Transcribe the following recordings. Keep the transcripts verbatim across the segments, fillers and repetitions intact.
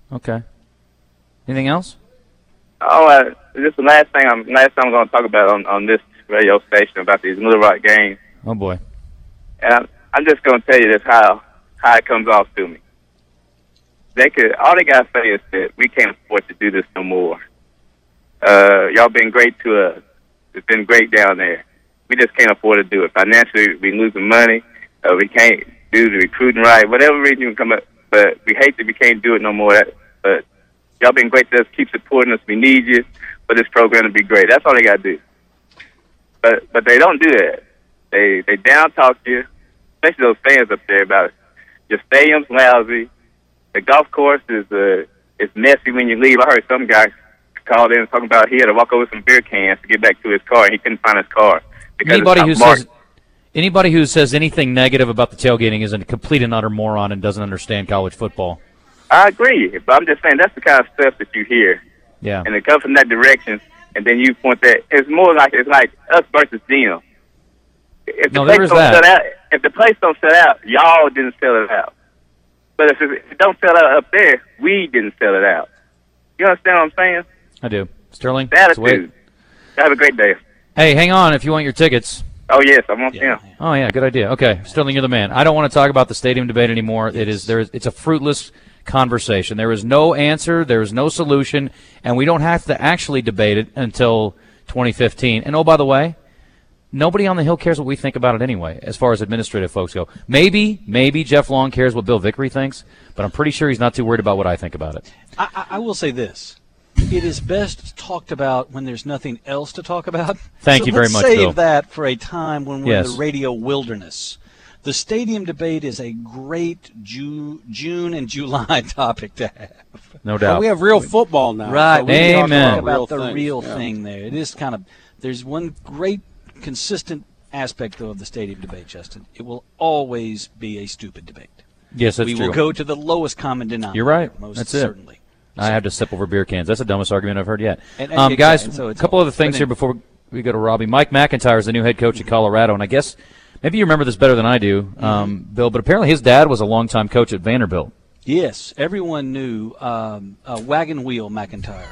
Okay. Anything else? Oh, uh, this is the last thing I'm last thing I'm going to talk about on, on this radio station about these Little Rock games. Oh boy. And I'm, I'm just going to tell you this how how it comes off to me. They could all they got to say is that we can't afford to do this no more. Uh, y'all been great to us. It's been great down there. We just can't afford to do it. Financially, we losing money. Uh, we can't do the recruiting right. Whatever reason you can come up, but we hate that we can't do it no more. That, but y'all been great to us. Keep supporting us. We need you for this program to be great. That's all they got to do. But but they don't do that. They they down talk you, especially those fans up there about it. Your stadium's lousy. The golf course is uh, is messy when you leave. I heard some guy called in talking about he had to walk over some beer cans to get back to his car, and he couldn't find his car. Anybody who says anybody who says anything negative about the tailgating is a complete and utter moron and doesn't understand college football. I agree, but I'm just saying that's the kind of stuff that you hear. Yeah. And it comes from that direction, and then you point that it's more like it's like us versus them. If the no, place there is don't that. Sell out, if the place don't sell out, y'all didn't sell it out. But if it, if it don't sell out up there, we didn't sell it out. You understand what I'm saying? I do. Sterling, attitude. Have a great day. Hey, hang on if you want your tickets. Oh, yes, I want yeah. them. Oh, yeah, good idea. Okay, Sterling, you're the man. I don't want to talk about the stadium debate anymore. It is there. Is, it's a fruitless conversation. There is no answer. There is no solution, and we don't have to actually debate it until twenty fifteen. And, oh, by the way, nobody on the Hill cares what we think about it anyway, as far as administrative folks go. Maybe, maybe Jeff Long cares what Bill Vickery thinks, but I'm pretty sure he's not too worried about what I think about it. I, I, I will say this. It is best talked about when there's nothing else to talk about. Thank so you very let's much, save Bill. that for a time when we're yes. in the radio wilderness. The stadium debate is a great Ju- June and July topic to have. No doubt. Well, we have real football now. Right. So we Amen. talk about real the things. real yeah. thing there. It is kind of – there's one great consistent aspect, though, of the stadium debate, Justin. It will always be a stupid debate. Yes, that's we true. We will go to the lowest common denominator. You're right. Most that's certainly. it. I have to sip over beer cans. That's the dumbest argument I've heard yet. And, and um, exactly. guys, and so a couple all, other things here before we go to Robbie. Mike McIntyre is the new head coach at Colorado, and I guess maybe you remember this better than I do, um, mm-hmm. Bill, but apparently his dad was a longtime coach at Vanderbilt. Yes, everyone knew um, uh, Wagon Wheel McIntyre.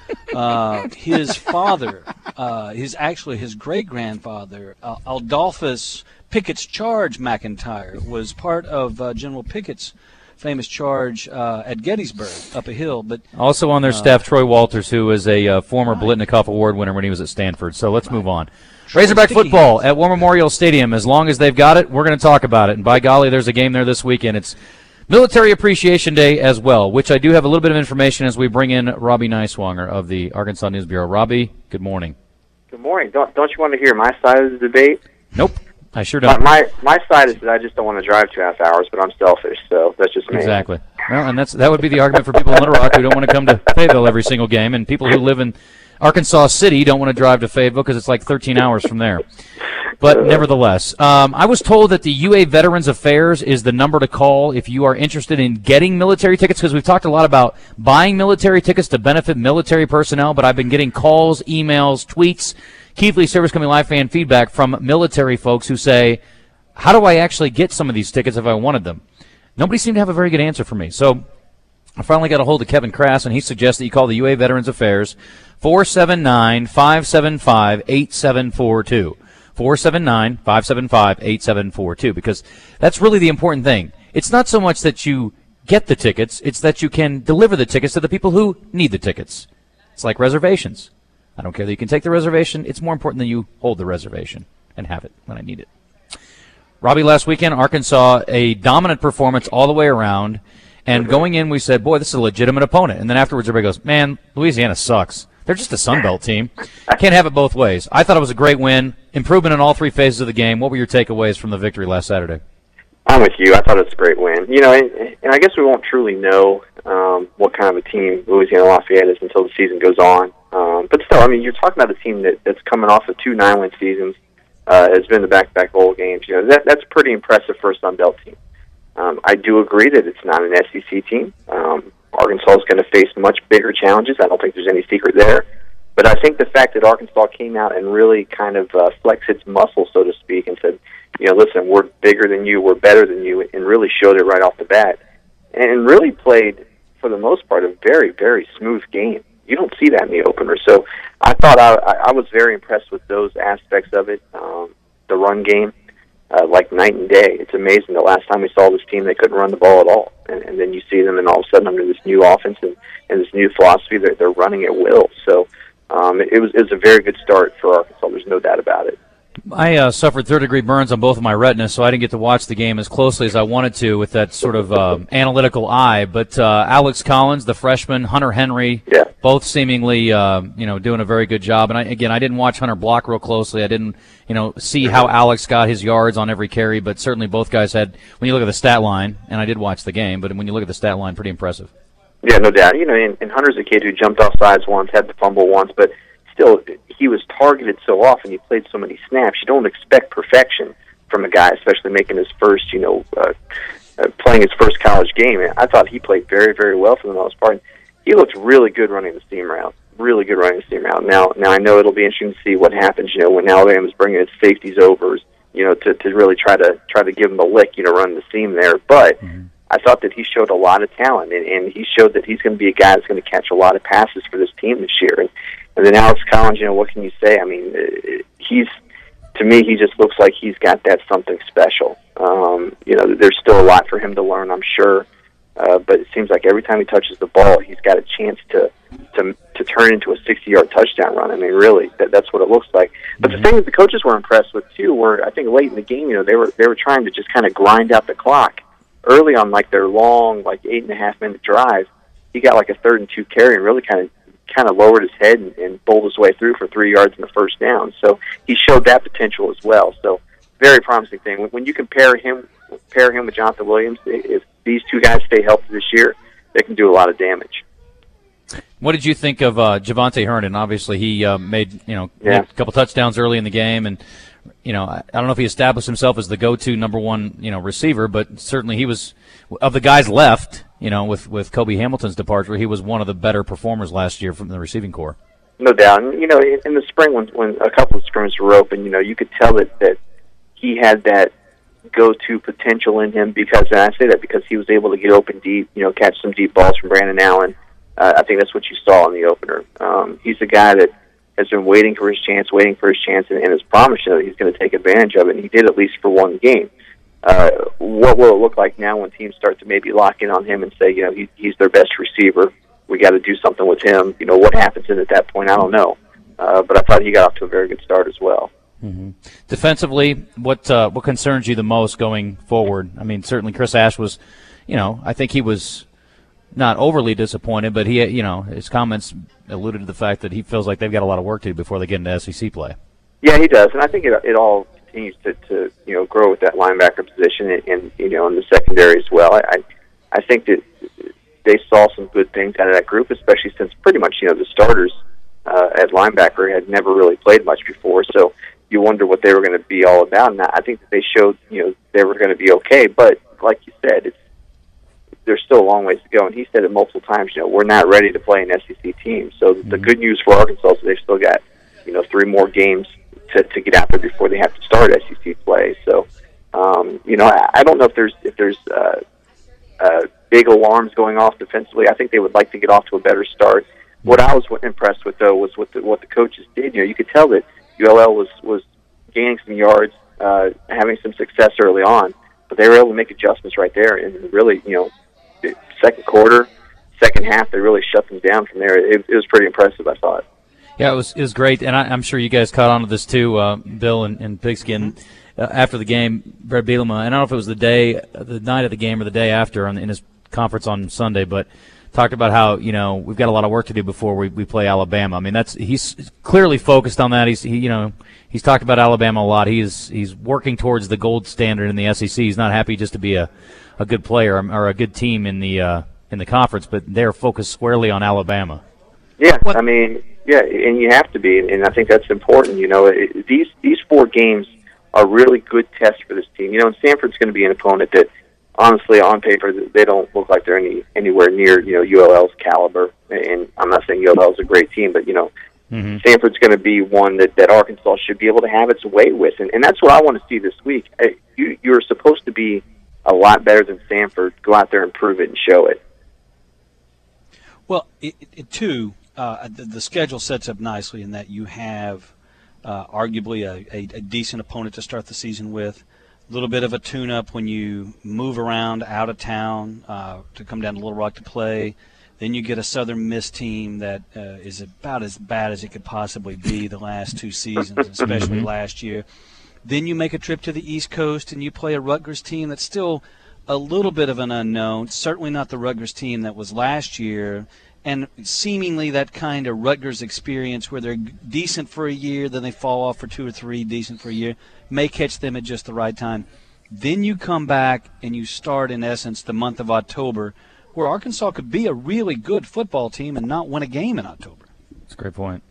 uh, his father, uh, his actually his great-grandfather, uh, Adolphus Pickett's Charge McIntyre, was part of uh, General Pickett's famous charge uh, at Gettysburg up a hill. But also on their uh, staff, Troy Walters, who is a uh, former right. Blitnikoff Award winner when he was at Stanford. So let's right. move on. Troy Razorback football at War Memorial Stadium. As long as they've got it, we're going to talk about it. And by golly, there's a game there this weekend. It's Military Appreciation Day as well, which I do have a little bit of information as we bring in Robbie Neiswanger of the Arkansas News Bureau. Robbie, good morning. Good morning. Don't don't you want to hear my side of the debate? Nope. I sure don't. My, my my side is that I just don't want to drive two and a half hours, but I'm selfish, so that's just me. Exactly. Well, and that's that would be the argument for people in Little Rock who don't want to come to Fayetteville every single game, and people who live in Arkansas City don't want to drive to Fayetteville because it's like thirteen hours from there. But nevertheless, um, I was told that the U A Veterans Affairs is the number to call if you are interested in getting military tickets, because we've talked a lot about buying military tickets to benefit military personnel, but I've been getting calls, emails, tweets, Keithley Service Company Live fan feedback from military folks who say, how do I actually get some of these tickets if I wanted them? Nobody seemed to have a very good answer for me. So I finally got a hold of Kevin Crass, and he suggests that you call the U A Veterans Affairs, four seven nine, five seven five, eight seven four two. four seven nine, five seven five, eight seven four two, because that's really the important thing. It's not so much that you get the tickets, it's that you can deliver the tickets to the people who need the tickets. It's like reservations. I don't care that you can take the reservation. It's more important that you hold the reservation and have it when I need it. Robbie, last weekend, Arkansas, a dominant performance all the way around. And going in, we said, boy, this is a legitimate opponent. And then afterwards, everybody goes, man, Louisiana sucks. They're just a Sun Belt team. Can't have it both ways. I thought it was a great win. Improvement in all three phases of the game. What were your takeaways from the victory last Saturday? I'm with you. I thought it was a great win. You know, and, and I guess we won't truly know um, what kind of a team Louisiana Lafayette is until the season goes on. Um, but still, I mean, you're talking about a team that, that's coming off of two nine-win seasons, uh, has been in the back-to-back bowl games. You know, that that's pretty impressive for a Sun Belt team. Um, I do agree that it's not an S E C team. Um, Arkansas is going to face much bigger challenges. I don't think there's any secret there. But I think the fact that Arkansas came out and really kind of uh, flexed its muscle, so to speak, and said, you know, listen, we're bigger than you, we're better than you, and really showed it right off the bat, and really played for the most part, a very, very smooth game. You don't see that in the opener. So I thought I, I was very impressed with those aspects of it. Um, the run game, uh, like night and day. It's amazing. The last time we saw this team, they couldn't run the ball at all. And, and then you see them, and all of a sudden, under this new offense and, and this new philosophy, they're, they're running at will. So um, it, was, it was a very good start for Arkansas. There's no doubt about it. I uh, suffered third-degree burns on both of my retinas, so I didn't get to watch the game as closely as I wanted to with that sort of uh, analytical eye. But uh, Alex Collins, the freshman, Hunter Henry, yeah. both seemingly uh, you know doing a very good job. And I, again, I didn't watch Hunter block real closely. I didn't you know see how Alex got his yards on every carry, but certainly both guys had. When you look at the stat line, and I did watch the game, but when you look at the stat line, pretty impressive. Yeah, no doubt. You know, and, and Hunter's a kid who jumped off sides once, had the fumble once, but still, he was targeted so often. He played so many snaps. You don't expect perfection from a guy, especially making his first, you know, uh, uh, playing his first college game. And I thought he played very, very well for the most part. And he looked really good running the seam route. Really good running the seam route. Now, now I know it'll be interesting to see what happens. You know, when Alabama's bringing its safeties over, you know, to to really try to try to give him a lick, you know, run the seam there. But mm-hmm. I thought that he showed a lot of talent, and, and he showed that he's going to be a guy that's going to catch a lot of passes for this team this year. And, And then Alex Collins, you know, what can you say? I mean, he's, to me, he just looks like he's got that something special. Um, you know, there's still a lot for him to learn, I'm sure. Uh, but it seems like every time he touches the ball, he's got a chance to to, to turn into a sixty-yard touchdown run. I mean, really, that, that's what it looks like. But mm-hmm. the thing that the coaches were impressed with, too, were I think late in the game, you know, they were they were trying to just kind of grind out the clock. Early on, like, their long, like, eight-and-a-half-minute drive, he got, like, a third and two carry and really kind of kind of lowered his head and, and bowled his way through for three yards in the first down. So he showed that potential as well. So very promising thing. When, when you compare him compare him with Jonathan Williams, if these two guys stay healthy this year, they can do a lot of damage. What did you think of uh, Javante Herndon? Obviously, he uh, made you know yeah. a couple touchdowns early in the game, and you know I, I don't know if he established himself as the go-to number one you know receiver, but certainly he was of the guys left. You know, with, with Kobe Hamilton's departure, he was one of the better performers last year from the receiving corps. No doubt. And, you know, in, in the spring when, when a couple of scrimmages were open, you know, you could tell that, that he had that go-to potential in him because, and I say that because he was able to get open deep, you know, catch some deep balls from Brandon Allen. Uh, I think that's what you saw in the opener. Um, he's a guy that has been waiting for his chance, waiting for his chance, and, and has promised you that he's going to take advantage of it, and he did at least for one game. Uh, what will it look like now when teams start to maybe lock in on him and say, you know, he, he's their best receiver. We got to do something with him. You know, what happens in at that point, I don't know. Uh, but I thought he got off to a very good start as well. Mm-hmm. Defensively, what uh, what concerns you the most going forward? I mean, certainly Chris Ash was, you know, I think he was not overly disappointed, but he, you know, his comments alluded to the fact that he feels like they've got a lot of work to do before they get into S E C play. Yeah, he does, and I think it, it all continues to, to you know grow with that linebacker position and, and you know in the secondary as well. I, I I think that they saw some good things out of that group, especially since pretty much you know the starters uh, at linebacker had never really played much before. So you wonder what they were going to be all about. And I think that they showed you know they were going to be okay. But like you said, it's there's still a long ways to go. And he said it multiple times. You know we're not ready to play an S E C team. So mm-hmm. the good news for Arkansas is they've still got you know three more games To, to get out there before they have to start S E C play. So, um, you know, I, I don't know if there's if there's uh, uh, big alarms going off defensively. I think they would like to get off to a better start. What I was impressed with, though, was what the, what the coaches did. You know, you could tell that U L L was was gaining some yards, uh, having some success early on, but they were able to make adjustments right there. And really, you know, second quarter, second half, they really shut them down from there. It, it was pretty impressive, I thought. Yeah, it was it was great, and I, I'm sure you guys caught on to this too, uh, Bill and, and Pigskin. Uh, after the game, Brett Bielema, I don't know if it was the day, the night of the game, or the day after, on, in his conference on Sunday, but talked about how you know we've got a lot of work to do before we, we play Alabama. I mean, that's he's clearly focused on that. He's he, you know he's talked about Alabama a lot. He's he's working towards the gold standard in the S E C. He's not happy just to be a, a good player or a good team in the uh, in the conference, but they're focused squarely on Alabama. Yeah, what? I mean. Yeah, and you have to be, and I think that's important. You know, it, these these four games are really good tests for this team. You know, and Stanford's going to be an opponent that, honestly, on paper, they don't look like they're any anywhere near you know U L L's caliber. And I'm not saying U L L's a great team, but you know, mm-hmm. Stanford's going to be one that, that Arkansas should be able to have its way with, and, and that's what I want to see this week. You you're supposed to be a lot better than Stanford. Go out there and prove it and show it. Well, it, it, too, uh, the, the schedule sets up nicely in that you have uh, arguably a, a, a decent opponent to start the season with, a little bit of a tune-up when you move around out of town uh, to come down to Little Rock to play. Then you get a Southern Miss team that uh, is about as bad as it could possibly be the last two seasons, especially last year. Then you make a trip to the East Coast and you play a Rutgers team that's still a little bit of an unknown, certainly not the Rutgers team that was last year, and seemingly that kind of Rutgers experience where they're decent for a year, then they fall off for two or three, decent for a year, may catch them at just the right time. Then you come back and you start, in essence, the month of October, where Arkansas could be a really good football team and not win a game in October. That's a great point.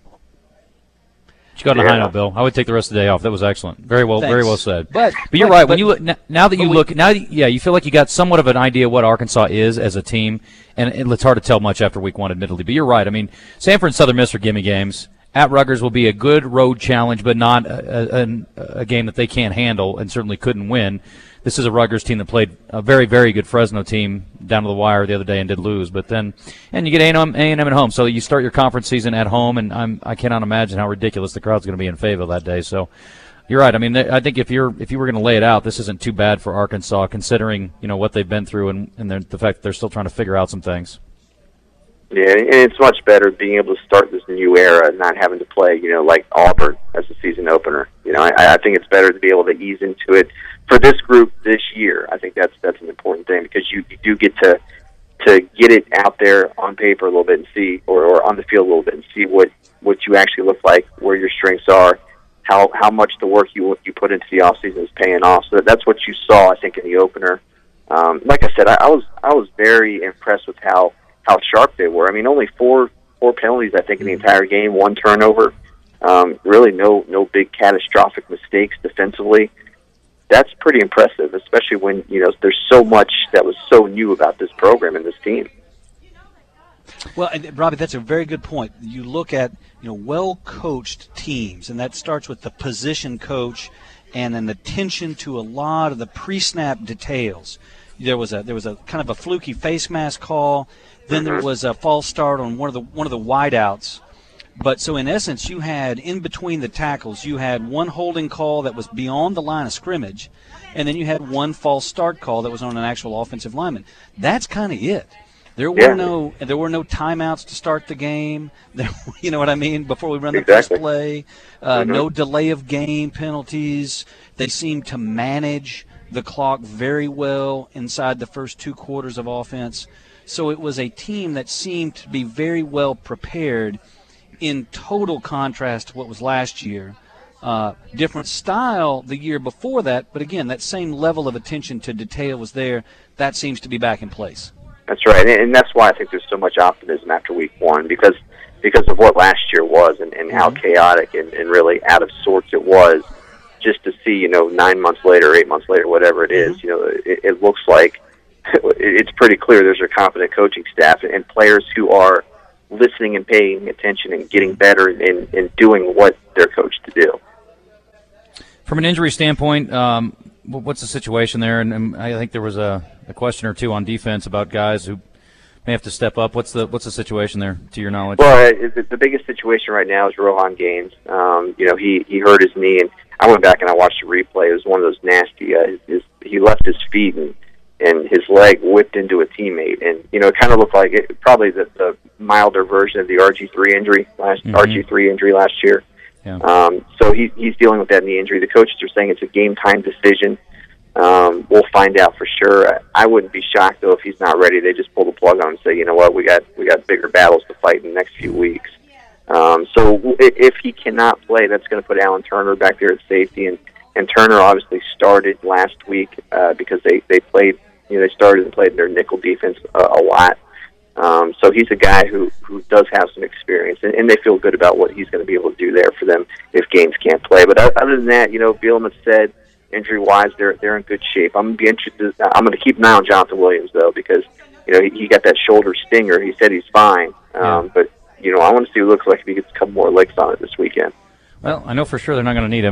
You got on a Yeah. high note, Bill. I would take the rest of the day off. That was excellent. Very well, Thanks. very well said. But, but you're but- right. but- when you look now that you but we- look now, that- yeah, you feel like you got somewhat of an idea what Arkansas is as a team, and it's hard to tell much after week one, admittedly. But you're right. I mean, Sanford and Southern Miss are gimme games. At Rutgers will be a good road challenge, but not a, a, a game that they can't handle and certainly couldn't win. This is a Rutgers team that played a very, very good Fresno team down to the wire the other day and did lose. But then, and you get A and M, A and M at home, so you start your conference season at home, and I'm, I cannot imagine how ridiculous the crowd's going to be in Fayetteville that day. So, you're right. I mean, I think if you're if you were going to lay it out, this isn't too bad for Arkansas, considering you know what they've been through and, and the fact that they're still trying to figure out some things. Yeah, and it's much better being able to start this new era and not having to play, you know, like Auburn as a season opener. You know, I, I think it's better to be able to ease into it for this group this year. I think that's that's an important thing because you, you do get to to get it out there on paper a little bit and see, or, or on the field a little bit and see what, what you actually look like, where your strengths are, how how much the work you you put into the off season is paying off. So that's what you saw, I think, in the opener. Um, like I said, I, I was I was very impressed with how. how sharp they were. I mean, only four four penalties, I think, in the entire game, one turnover. Um, really no no big catastrophic mistakes defensively. That's pretty impressive, especially when, you know, there's so much that was so new about this program and this team. Well, and Robbie, that's a very good point. You look at, you know, well-coached teams, and that starts with the position coach and an attention to a lot of the pre-snap details. There was a there was a kind of a fluky face mask call. Then there was a false start on one of the one of the wideouts. But so in essence, you had in between the tackles, you had one holding call that was beyond the line of scrimmage, and then you had one false start call that was on an actual offensive lineman. That's kind of it. There were Yeah. no there were no timeouts to start the game. There, you know what I mean? Before we run the Exactly. first play, uh, Mhm. no delay of game penalties. They seemed to manage the clock very well inside the first two quarters of offense. So it was a team that seemed to be very well prepared in total contrast to what was last year. Uh, different style the year before that, but again, that same level of attention to detail was there. That seems to be back in place. That's right, and, and that's why I think there's so much optimism after week one because because of what last year was and, and how chaotic and, and really out of sorts it was. Just to see, you know, nine months later, eight months later, whatever it is, you know, it, it looks like it's pretty clear there's a competent coaching staff and players who are listening and paying attention and getting better and, and doing what they're coached to do. From an injury standpoint, um, what's the situation there? And, and I think there was a, a question or two on defense about guys who may have to step up. What's the what's the situation there, to your knowledge? Well, it, the biggest situation right now is Rohan Gaines. Um, you know, he, he hurt his knee, and I went back and I watched the replay. It was one of those nasty. Uh, his, his, he left his feet and and his leg whipped into a teammate, and you know, it kind of looked like it, probably the, the milder version of the R G three injury last Mhm. R G three injury last year. Yeah. Um, so he, he's dealing with that knee injury. The coaches are saying it's a game time decision. Um, we'll find out for sure. I wouldn't be shocked though if he's not ready. They just pull the plug on him and say, you know what, we got we got bigger battles to fight in the next few weeks. Um, so i- if he cannot play, that's going to put Alan Turner back there at safety, and, and Turner obviously started last week uh, because they they played. You know, they started and played their nickel defense a, a lot. Um, so he's a guy who, who does have some experience, and, and they feel good about what he's going to be able to do there for them if Gaines can't play. But other than that, you know, Bielema said injury-wise they're they're in good shape. I'm going to be interested. I'm going to keep an eye on Jonathan Williams though, because you know he, he got that shoulder stinger. He said he's fine, um, Yeah. but you know I want to see what it looks like if he gets a couple more licks on it this weekend. Well, I know for sure they're not going to need him.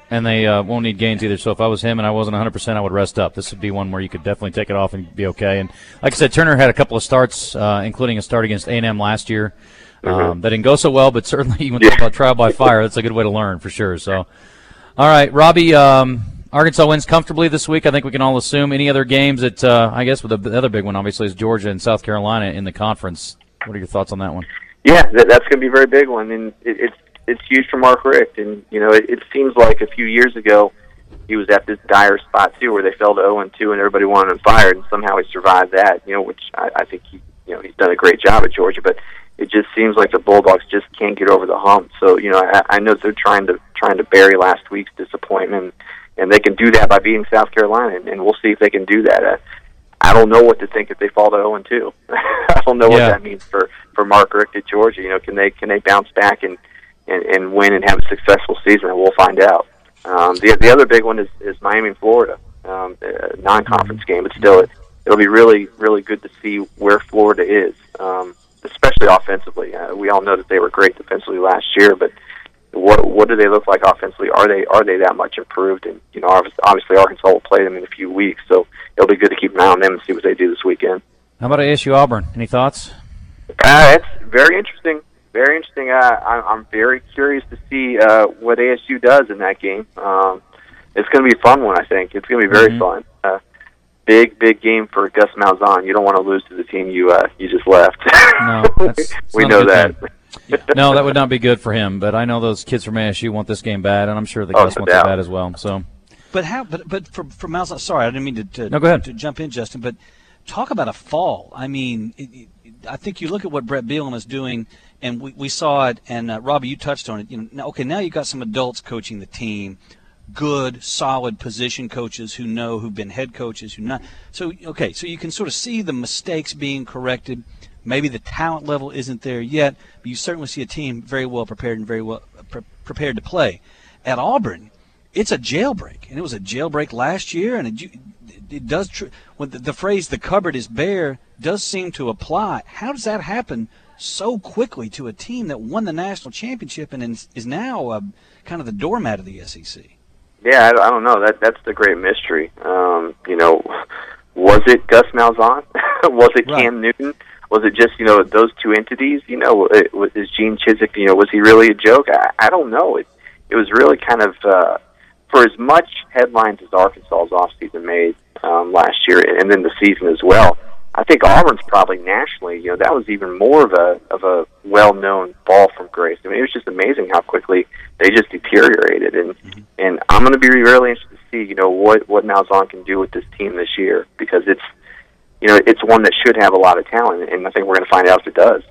and they uh, won't need gains either. So if I was him and I wasn't one hundred percent, I would rest up. This would be one where you could definitely take it off and be okay. And like I said, Turner had a couple of starts, uh, including a start against A and M last year. Um, mm-hmm. That didn't go so well, but certainly you want to talk about trial by fire. That's a good way to learn for sure. So, all right, Robbie, um, Arkansas wins comfortably this week. I think we can all assume. Any other games that uh, I guess with the other big one, obviously, is Georgia and South Carolina in the conference. What are your thoughts on that one? Yeah, that, that's going to be a very big one, and it, it's it's huge for Mark Richt. And you know, it, it seems like a few years ago he was at this dire spot too, where they fell to zero and two, and everybody wanted him fired, and somehow he survived that. You know, which I, I think he, you know, he's done a great job at Georgia, but it just seems like the Bulldogs just can't get over the hump. So you know, I, I know they're trying to trying to bury last week's disappointment, and they can do that by beating South Carolina, and, and we'll see if they can do that. Uh, I don't know what to think if they fall to zero and two. I don't know what yeah. that means for, for Mark Richt at Georgia. You know, can they can they bounce back and, and, and win and have a successful season? And we'll find out. Um, the the other big one is, is Miami and Florida, um, a non-conference game, but still it, it'll be really really good to see where Florida is, um, especially offensively. Uh, we all know that they were great defensively last year, but what what do they look like offensively? Are they are they that much improved? And you know, obviously, obviously Arkansas will play them in a few weeks, so it'll be good to keep an eye on them and see what they do this weekend. How about A S U Auburn? Any thoughts? Uh, it's very interesting. Very interesting. Uh, I, I'm very curious to see uh, what A S U does in that game. Um, it's going to be a fun one, I think. It's going to be very mm-hmm. fun. Uh, big, big game for Gus Malzahn. You don't want to lose to the team you uh, you just left. No, that's, we know that. Yeah. No, that would not be good for him. But I know those kids from A S U want this game bad, and I'm sure the oh, Gus no wants doubt. it bad as well. So. But how? But but for for Malzahn, sorry, I didn't mean to to, no, go ahead. to jump in, Justin. But talk about a fall. I mean, it, it, I think you look at what Brett Bielema is doing, and we, we saw it. And uh, Robbie, you touched on it. You know, now, okay, now you got some adults coaching the team, good, solid position coaches who know, who've been head coaches, who not. So okay, so you can sort of see the mistakes being corrected. Maybe the talent level isn't there yet, but you certainly see a team very well prepared and very well pre- prepared to play. At Auburn, it's a jailbreak, and it was a jailbreak last year, and it, it does. Tr- when the, the phrase "the cupboard is bare" does seem to apply. How does that happen so quickly to a team that won the national championship and is now uh, kind of the doormat of the S E C? Yeah, I, I don't know. That that's the great mystery. Um, you know, was it Gus Malzahn? Was it Right. Cam Newton? Was it just, you know, those two entities? You know, it, was is Gene Chizik, you know, was he really a joke? I, I don't know. It it was really kind of, uh, for as much headlines as Arkansas's offseason made um, last year, and then the season as well, I think Auburn's probably nationally, you know, that was even more of a of a well-known fall from grace. I mean, it was just amazing how quickly they just deteriorated. And, mm-hmm. and I'm going to be really interested to see, you know, what, what Malzahn can do with this team this year, because it's, you know, it's one that should have a lot of talent, and I think we're going to find out if it does.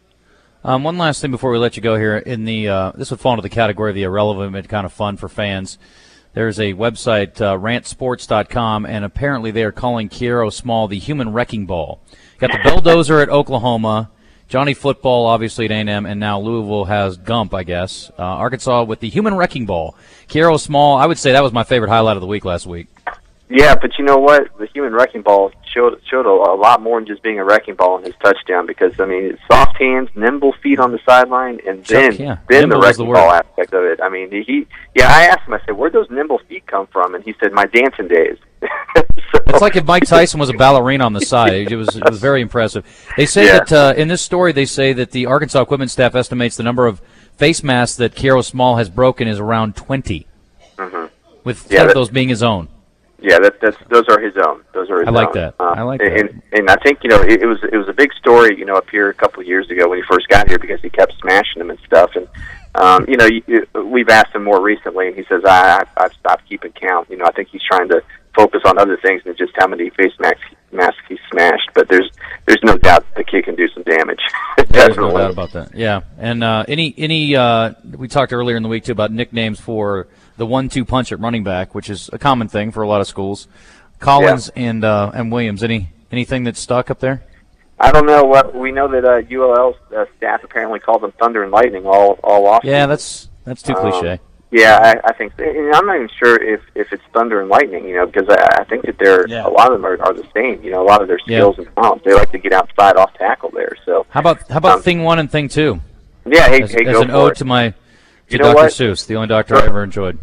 Um, one last thing before we let you go here. In the uh, this would fall into the category of the irrelevant but kind of fun for fans. There's a website, uh, rant sports dot com, and apparently they are calling Kiero Small the human wrecking ball. Got the bulldozer at Oklahoma, Johnny Football obviously at A and M, and now Louisville has Gump, I guess. Uh, Arkansas with the human wrecking ball. Kiero Small, I would say that was my favorite highlight of the week last week. Yeah, but you know what? The human wrecking ball showed showed a, a lot more than just being a wrecking ball in his touchdown, because, I mean, soft hands, nimble feet on the sideline, and then Chuck, yeah. then Nimble the was the wrecking word. ball aspect of it. I mean, he yeah, I asked him, I said, where'd those nimble feet come from? And he said, my dancing days. so, It's like if Mike Tyson was a ballerina on the side. It was it was very impressive. They say Yeah. that uh, in this story, they say that the Arkansas equipment staff estimates the number of face masks that Kiero Small has broken is around twenty, mhm. with Yeah, ten of that- those being his own. Yeah, that, that's those are his own. Those are his I like own. that. Uh, I like and, that. And, and I think, you know, it, it was it was a big story, you know, up here a couple of years ago when he first got here, because he kept smashing them and stuff. And um, you know, you, you, we've asked him more recently, and he says, I, I I've stopped keeping count. You know, I think he's trying to focus on other things than just how many face masks masks he smashed. But there's there's no doubt the kid can do some damage. There's no doubt about that. Yeah, and uh, any any uh, we talked earlier in the week too about nicknames for the one-two punch at running back, which is a common thing for a lot of schools. Collins yeah. and uh, and Williams. Any anything that stuck up there? I don't know. What we know that uh, U L L's uh, staff apparently called them Thunder and Lightning all all off. Yeah, that's that's too um, cliche. Yeah, I, I think. And I'm not even sure if, if it's Thunder and Lightning. You know, because I, I think that they're yeah. a lot of them are, are the same. You know, a lot of their skills yeah. and talents. They like to get outside off tackle there. So how about how about um, thing one and thing two? Yeah, hey, as, hey, as go an for ode it. to my to You know Doctor what? Seuss, the only doctor I ever enjoyed.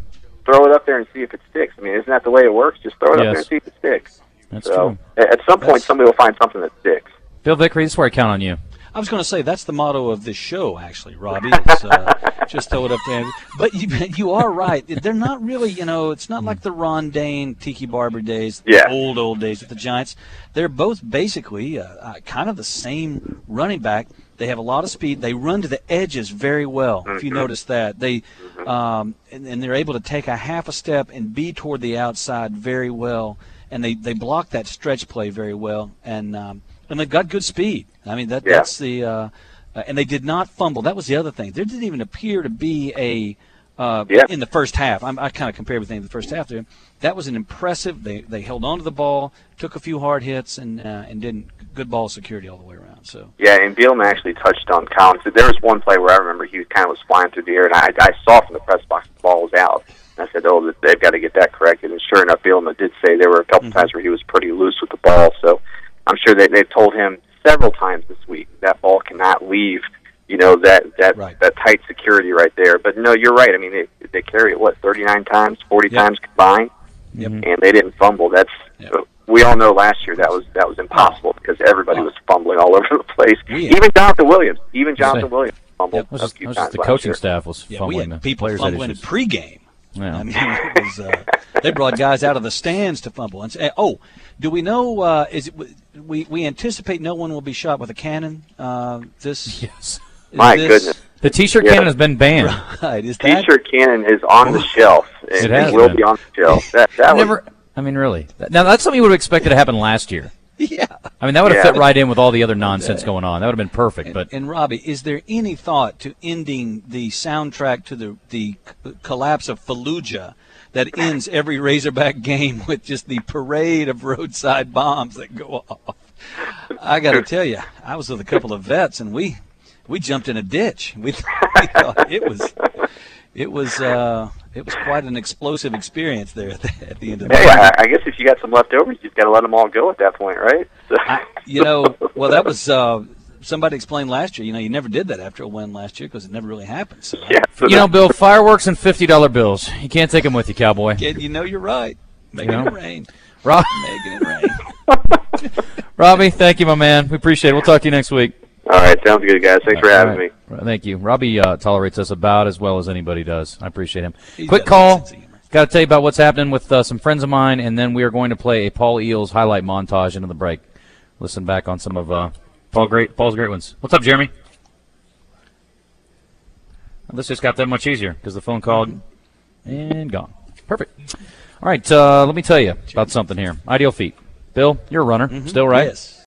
throw it up there and see if it sticks. I mean, isn't that the way it works? Just throw it Yes. up there and see if it sticks. That's so, true. At some point, That's- somebody will find something that sticks. Bill Vickery, this is where I count on you. I was going to say that's the motto of this show, actually, Robbie. It's, uh, just throw it up there. But you, you are right. They're not really, you know, it's not like the Ron Dane, Tiki Barber days, Yeah. the old, old days with the Giants. They're both basically uh, uh, kind of the same running back. They have a lot of speed. They run to the edges very well, if you notice that. They um, and, and they're able to take a half a step and be toward the outside very well. And they, they block that stretch play very well. And um, and they've got good speed. I mean, that Yeah. that's the uh, – and they did not fumble. That was the other thing. There didn't even appear to be a uh, Yeah. in the first half. I'm, I kind of compare everything to the first half there. That was an impressive. They they held on to the ball, took a few hard hits, and uh, and didn't good ball security all the way around. So Yeah, and Bielema actually touched on Collins. There was one play where I remember he kind of was flying through the air, and I, I saw from the press box the ball was out. And I said, oh, they've got to get that corrected. And sure enough, Bielema did say there were a couple Mm-hmm. times where he was pretty loose with the ball. So I'm sure that they've told him several times this week that ball cannot leave, you know, that that Right. that tight security right there. But no, you're right. I mean, they they carry it what thirty-nine times, forty Yep. times combined, Yep. and they didn't fumble. That's Yep. we all know last year that was that was impossible because everybody Oh. was fumbling all over the place. We- Even Jonathan Williams, even Jonathan Say- Williams fumbled Yep. That was a just, few that was times just the last coaching year. staff was yeah, we fumbling. had the people players had fumbling in issues. pregame. Yeah. I mean, it was, uh, they brought guys out of the stands to fumble. And say, oh, do we know? Uh, is it, we we anticipate no one will be shot with a cannon? Uh, this Yes. is My this- goodness. The T-shirt Yeah. cannon has been banned. Right? Is that T-shirt cannon is on the shelf. It It, has will been. be on the shelf. That that was Never. I mean, really. Now that's something you would have expected to happen last year. yeah? I mean, that would have Yeah. fit right in with all the other nonsense going on. That would have been perfect. And, But and Robbie, is there any thought to ending the soundtrack to the the c- collapse of Fallujah that ends every Razorback game with just the parade of roadside bombs that go off? I got to tell you, I was with a couple of vets, and we we jumped in a ditch. We, we thought it was it was uh, it was quite an explosive experience there at the, at the end of the Hey, day. I, I guess if you got some leftovers, you've got to let them all go at that point, right? So, I, you know, well, that was uh, somebody explained last year. You know, you never did that after a win last year because it never really happened. So, yeah. So you know, that- Bill, fireworks and fifty dollar bills. You can't take them with you, cowboy. kid, you know you're right. Make You know? it rain. Rob, Make it rain. Robbie, thank you, my man. We appreciate it. We'll talk to you next week. all right, sounds good, guys. Thanks for All having right. me. Thank you. Robbie uh, tolerates us about as well as anybody does. I appreciate him. He's Quick got a call. sense of humor. Got to tell you about what's happening with uh, some friends of mine, and then we are going to play a Paul Eels highlight montage into the break. Listen back on some of uh, Paul great Paul's great ones. What's up, Jeremy? This just got that much easier because the phone called and gone. Perfect. All right, uh, let me tell you about something here. Ideal Feet. Bill, you're a runner, still, right? Yes.